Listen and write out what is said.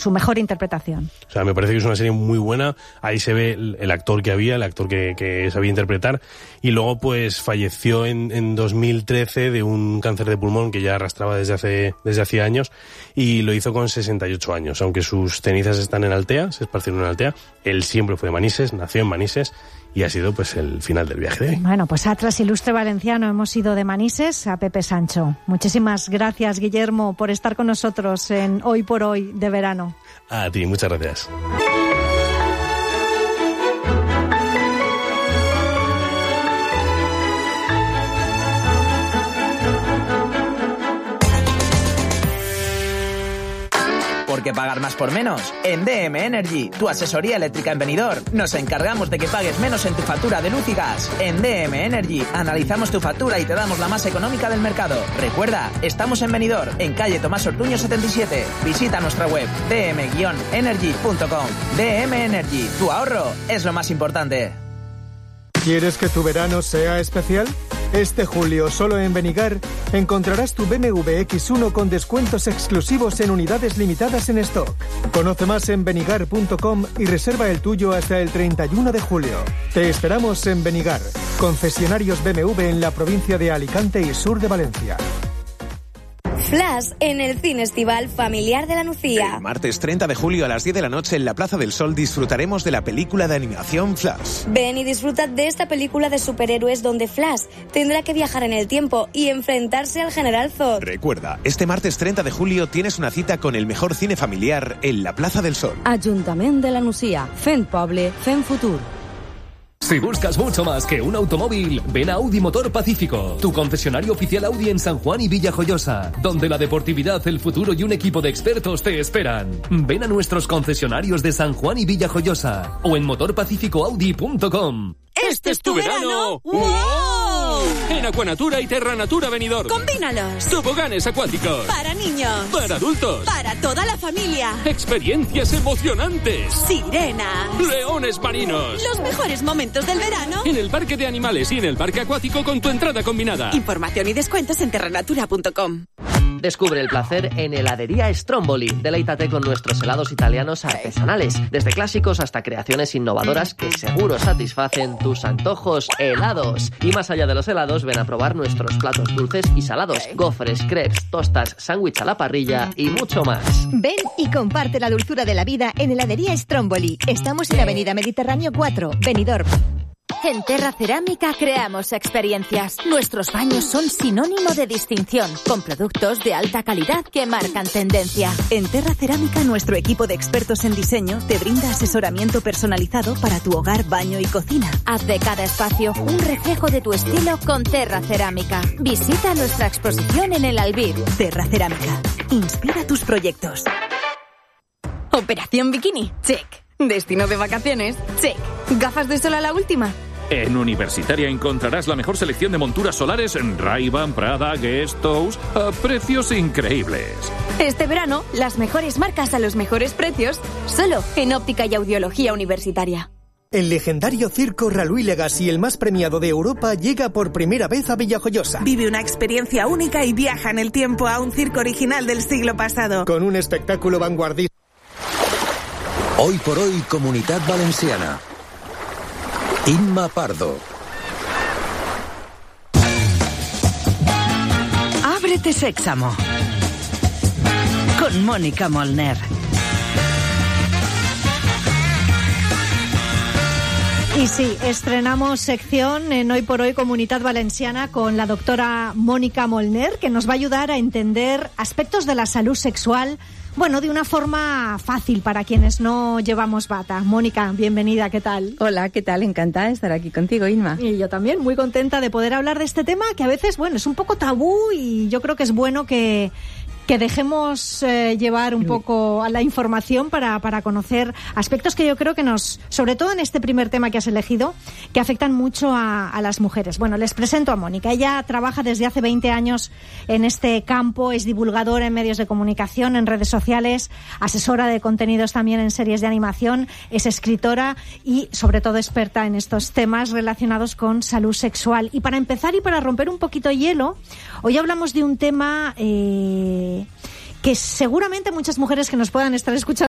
su mejor interpretación. O sea, me parece que es una serie muy buena. Ahí se ve el actor que había, el actor que sabía interpretar, y luego pues falleció en 2013 de un cáncer de pulmón que ya arrastraba desde hacía años, y lo hizo con 68 años. Aunque sus cenizas están en Altea, se esparcieron en Altea, él siempre fue de Manises, nació en Manises, y ha sido pues el final del viaje de hoy. Bueno, pues Atlas Ilustre Valenciano, hemos ido de Manises a Pepe Sancho. Muchísimas gracias, Guillermo, por estar con nosotros en Hoy por Hoy de verano. A ti, muchas gracias. ¿Por qué pagar más por menos? En DM Energy, tu asesoría eléctrica en Benidorm, nos encargamos de que pagues menos en tu factura de luz y gas. En DM Energy, analizamos tu factura y te damos la más económica del mercado. Recuerda, estamos en Benidorm, en calle Tomás Ortuño 77. Visita nuestra web, dm-energy.com. DM Energy, tu ahorro es lo más importante. ¿Quieres que tu verano sea especial? Este julio, solo en Benigar, encontrarás tu BMW X1 con descuentos exclusivos en unidades limitadas en stock. Conoce más en benigar.com y reserva el tuyo hasta el 31 de julio. Te esperamos en Benigar, concesionarios BMW en la provincia de Alicante y sur de Valencia. Flash en el Cine Estival Familiar de la Nucía. El martes 30 de julio a las 10 de la noche en la Plaza del Sol disfrutaremos de la película de animación Flash. Ven y disfruta de esta película de superhéroes donde Flash tendrá que viajar en el tiempo y enfrentarse al General Zod. Recuerda, este martes 30 de julio tienes una cita con el mejor cine familiar en la Plaza del Sol. Ayuntamiento de la Nucía, Fent Poble, Fent Futur. Si buscas mucho más que un automóvil, ven a Audi Motor Pacífico, tu concesionario oficial Audi en San Juan y Villajoyosa, donde la deportividad, el futuro y un equipo de expertos te esperan. Ven a nuestros concesionarios de San Juan y Villajoyosa o en motorpacificoaudi.com. ¡Este es tu verano! ¡Wow! En Aquanatura y Terranatura Benidorm. ¡Combínalos! Toboganes acuáticos. Para niños. Para adultos. Para toda la familia. Experiencias emocionantes. Sirenas. Leones marinos. Los mejores momentos del verano. En el parque de animales y en el parque acuático con tu entrada combinada. Información y descuentos en terranatura.com. Descubre el placer en Heladería Stromboli. Deleítate con nuestros helados italianos artesanales, desde clásicos hasta creaciones innovadoras que seguro satisfacen tus antojos helados. Y más allá de los helados, ven a probar nuestros platos dulces y salados, gofres, crepes, tostas, sándwich a la parrilla y mucho más. Ven y comparte la dulzura de la vida en Heladería Stromboli. Estamos en Avenida Mediterráneo 4, Benidorm. En Terra Cerámica creamos experiencias. Nuestros baños son sinónimo de distinción, con productos de alta calidad que marcan tendencia. En Terra Cerámica, nuestro equipo de expertos en diseño te brinda asesoramiento personalizado para tu hogar, baño y cocina. Haz de cada espacio un reflejo de tu estilo con Terra Cerámica. Visita nuestra exposición en el Albir. Terra Cerámica. Inspira tus proyectos. Operación Bikini. Check. Destino de vacaciones. Check. ¿Gafas de sol a la última? En Universitaria encontrarás la mejor selección de monturas solares en Ray-Ban, Prada, Guess, Tous, a precios increíbles. Este verano, las mejores marcas a los mejores precios, solo en Óptica y Audiología Universitaria. El legendario circo Ralui Legacy, el más premiado de Europa, llega por primera vez a Villajoyosa. Vive una experiencia única y viaja en el tiempo a un circo original del siglo pasado. Con un espectáculo vanguardista. Hoy por hoy, Comunitat Valenciana. Inma Pardo. Ábrete Sésamo. Con Mónica Molner. Y sí, estrenamos sección en Hoy por Hoy Comunitat Valenciana con la doctora Mónica Molner, que nos va a ayudar a entender aspectos de la salud sexual, bueno, de una forma fácil para quienes no llevamos bata. Mónica, bienvenida, ¿qué tal? Hola, ¿qué tal? Encantada de estar aquí contigo, Inma. Y yo también, muy contenta de poder hablar de este tema que a veces, bueno, es un poco tabú y yo creo que es bueno que dejemos llevar un poco a la información para conocer aspectos que yo creo que sobre todo en este primer tema que has elegido, que afectan mucho a las mujeres. Bueno, les presento a Mónica. Ella trabaja desde hace 20 años en este campo, es divulgadora en medios de comunicación, en redes sociales, asesora de contenidos también en series de animación, es escritora y sobre todo experta en estos temas relacionados con salud sexual. Y para empezar y para romper un poquito hielo, hoy hablamos de un tema que seguramente muchas mujeres que nos puedan estar escuchando